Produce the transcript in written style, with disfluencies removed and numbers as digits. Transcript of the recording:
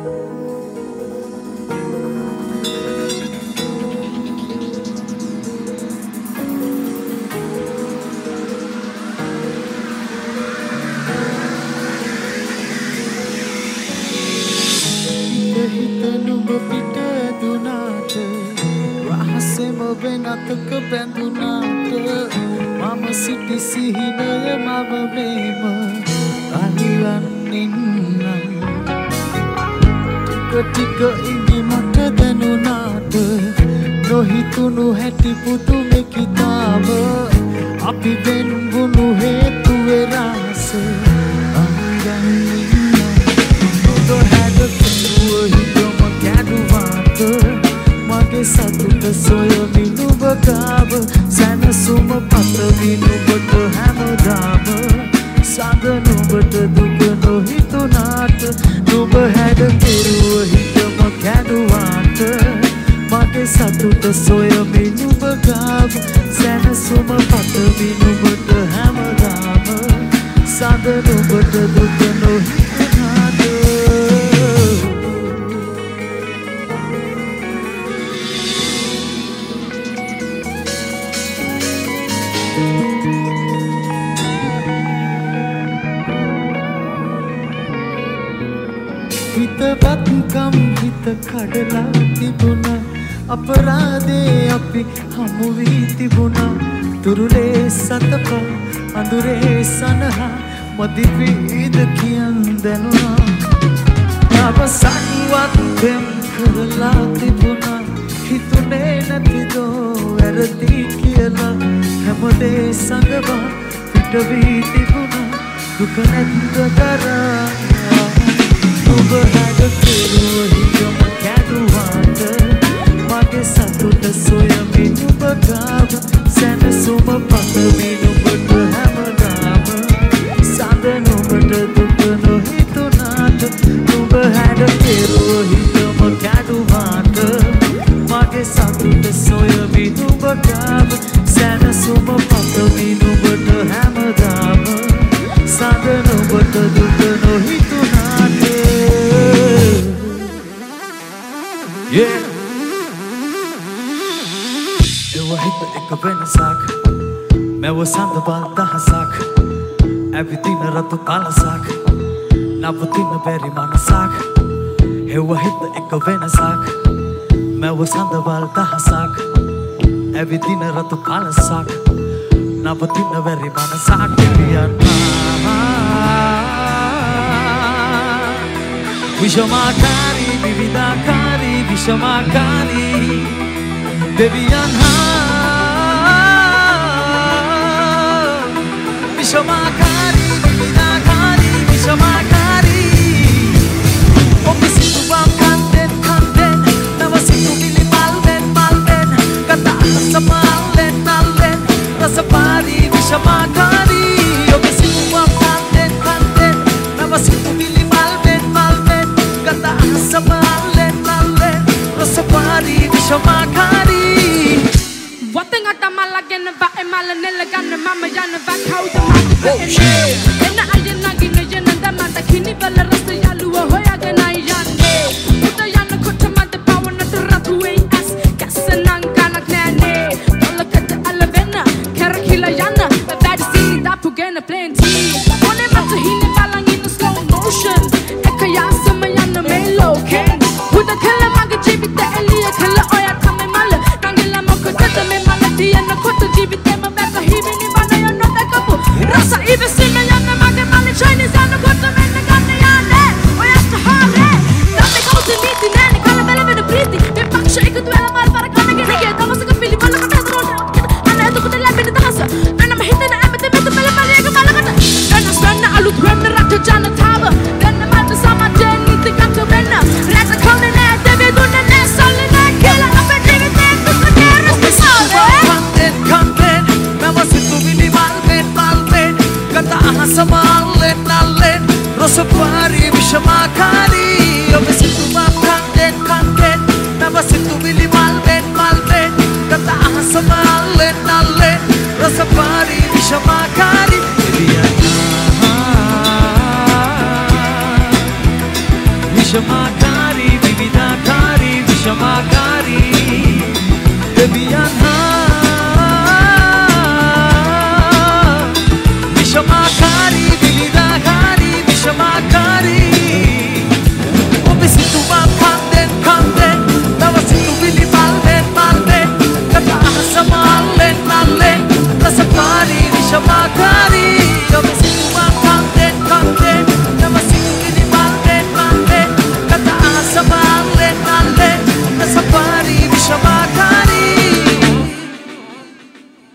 නුඹ පිට දුනාට රහසෙම වෙනතක බැඳුනාට මම සිටි සිහිනය මම මේම අනිවන්නින්නම් ටික ඉඟි මට දැනුනාට නොහිතුණු හැටි පුදුමෙකිතාව අපි වෙන්වුණු හේතුවේ රහස සතුට සොයමින් නුඹ ගාව සැනසුම පතමින් නුඹට හැමදාම සඳ නුඹට දුක නොහිතුනාට නුඹ හැඩ කෙරුව හිතම කැඩුවාට මගේ සතුට සොයමින් නුඹ ගාව සැනසුම පතමින් නුඹට හැමදාම සඳ නුඹට දුක නොහිතුනාට හිතවත්කම් හිත කඩලා තිබුණා අපරාධේ අපි හමු වී තිබුණා තුරුලේ සතපා අඳුරේ සනහා මදි වීද කියන් දැනුණා අවසන්වත් දෙම් කරලා තිබුණා හිතුනේ නැතිදෝ වැරදි කියලා හැමදේ සඟවා පිට වී තිබුණා දුක නැද්ද කරා නුඹ හැඩ කෙරුව හිතම කැඩුවාට මගේ සතුට සොයමින් නුඹ ගාව සැනසුම පතමින් නුඹට හැමදාම සඳ නුඹට දුක නොහිතුනාට නුඹ හැඩ කෙරුව හිතම කැඩුවාට මගේ සතුට සොයමින් නුඹ ගාව සැනසුම පතමින් නුඹට හැමදාම සඳ නුඹට දුක නොහිතුනාට එවහිත එක වෙනසක් මැව සඳබල් දහසක් ඇවිදින රතු කලසක් නවතින බැරි මනසක් එවහිත එක වෙනසක් මැව සඳබල් දහසක් ඇවිදින රතු කලසක් නවතින බැරි මනසක් විෂමාකාරී විවිධාකාරී විෂමාකාරී දෙවියන් විෂමාකාරී විවිධාකාරී විෂමාකාරී ඔබ සිතුවම් කන්දෙන් කන්දෙන් නව සිතුවිලි මල්වෙන් මල්වෙන් කතා සමාල්ලෙන් නල්වෙන් රසපාරී විෂමාකාරී ඔබ සිතුවම් කන්දෙන් කන්දෙන් නව සිතුවිලි Wateng ata malagen va e malanella ganna mama janna va kauda ma enna ayena ginna jena damata kini bala rasta yalu hoya gena yande uta yana kota mata pawana turatu ei as kasanang kana knane dolla kata alavena karakila yana bad see that pugena plenty one mata hine balang in slow motion ekaya sama yana melo ken uta kala maga jibita elia kala oya kame mala nangela mokota me mala diana kota jibita ma baka hibini bana yana dakapu rasa ibisina yana maga mala Chinese yana kota me nagana yana විෂමාකාරී විවිධාකාරී විෂමාකාරී දෙවියන්